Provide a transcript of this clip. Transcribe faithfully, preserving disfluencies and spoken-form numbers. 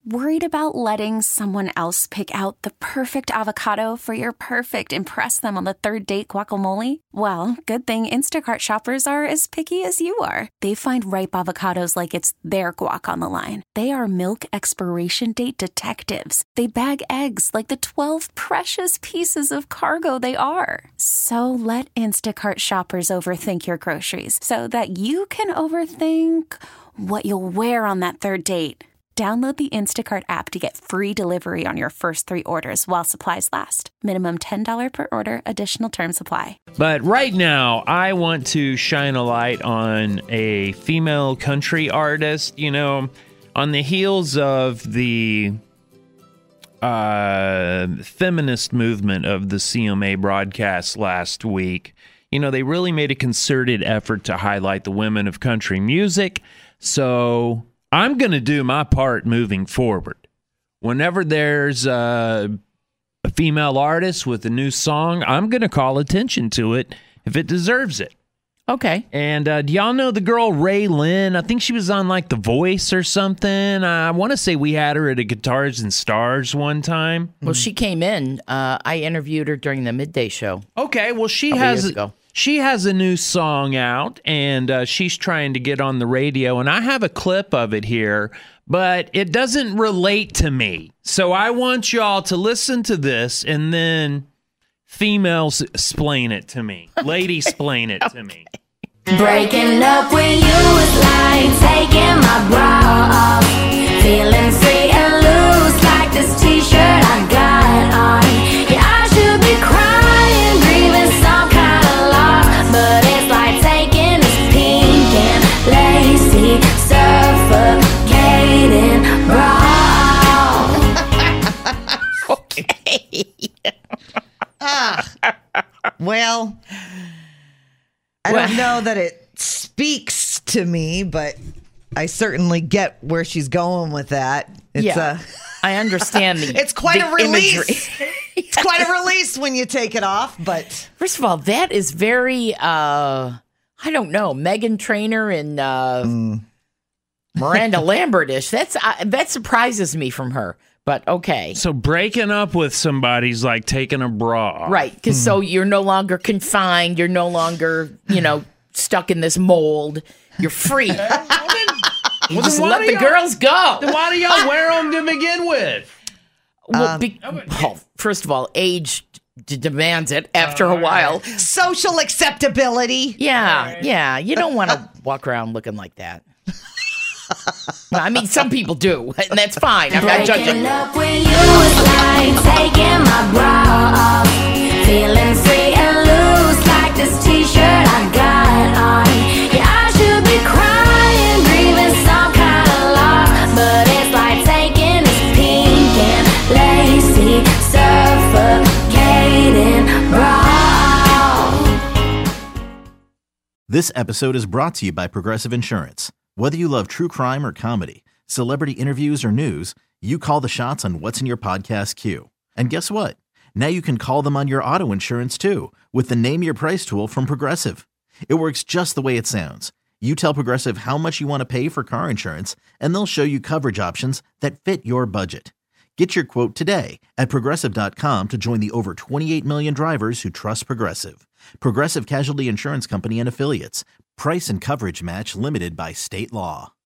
Worried about letting someone else pick out the perfect avocado for your perfect impress them on the third date guacamole? Well, good thing Instacart shoppers are as picky as you are. They find ripe avocados like it's their guac on the line. They are milk expiration date detectives. They bag eggs like the twelve precious pieces of cargo they are. So let Instacart shoppers overthink your groceries so that you can overthink what you'll wear on that third date. Download the Instacart app to get free delivery on your first three orders while supplies last. Minimum ten dollars per order. Additional terms apply. But right now, I want to shine a light on a female country artist. You know, on the heels of the uh, feminist movement of the C M A broadcast last week, you know, they really made a concerted effort to highlight the women of country music. So I'm going to do my part moving forward. Whenever there's uh, a female artist with a new song, I'm going to call attention to it if it deserves it. Okay. And uh, do y'all know the girl Ray Lynn? I think she was on like The Voice or something. I want to say we had her at a Guitars and Stars one time. Well, she came in. Uh, I interviewed her during the midday show. Okay, well, she Couple has... years ago. She has a new song out, and uh, she's trying to get on the radio, and I have a clip of it here, but it doesn't relate to me. So I want y'all to listen to this, and then females explain it to me. Ladies explain it to me. Breaking up with you is like taking my bra off. Feeling free and loose like this t-shirt I got on. Yeah, I should be crying, grieving some kind of loss, but it's like taking this pink and lacy, suffocating bra. Okay. ah, well, I don't know that it speaks to me, but I certainly get where she's going with that. It's yeah, a, I understand the It's quite the a release. imagery. It's quite a release when you take it off, but First of all, that is very, uh, I don't know, Meghan Trainor and uh, mm. Miranda Lambert-ish. That's, uh, that surprises me from her, but okay. So breaking up with somebody's like taking a bra off. Right, because mm. so you're no longer confined. You're no longer, you know, stuck in this mold. You're free. You well, just let the girls go. Then why do y'all wear them to begin with? Well, Um, be, well, first of all, age d- demands it after a while. social acceptability. Yeah, yeah. You don't want to walk around looking like that. Well, I mean, some people do, and that's fine. I'm not judging. Breaking up with you is like taking my bra off. Feeling free and loose like this t-shirt I got on. Yeah, I should be crying, grieving some kind of loss, but it's like taking this pink and lacy, suffocating bra. This episode is brought to you by Progressive Insurance. Whether you love true crime or comedy, celebrity interviews or news, you call the shots on what's in your podcast queue. And guess what? Now you can call them on your auto insurance too with the Name Your Price tool from Progressive. It works just the way it sounds. You tell Progressive how much you want to pay for car insurance, and they'll show you coverage options that fit your budget. Get your quote today at Progressive dot com to join the over twenty-eight million drivers who trust Progressive. Progressive Casualty Insurance Company and Affiliates. Price and coverage match limited by state law.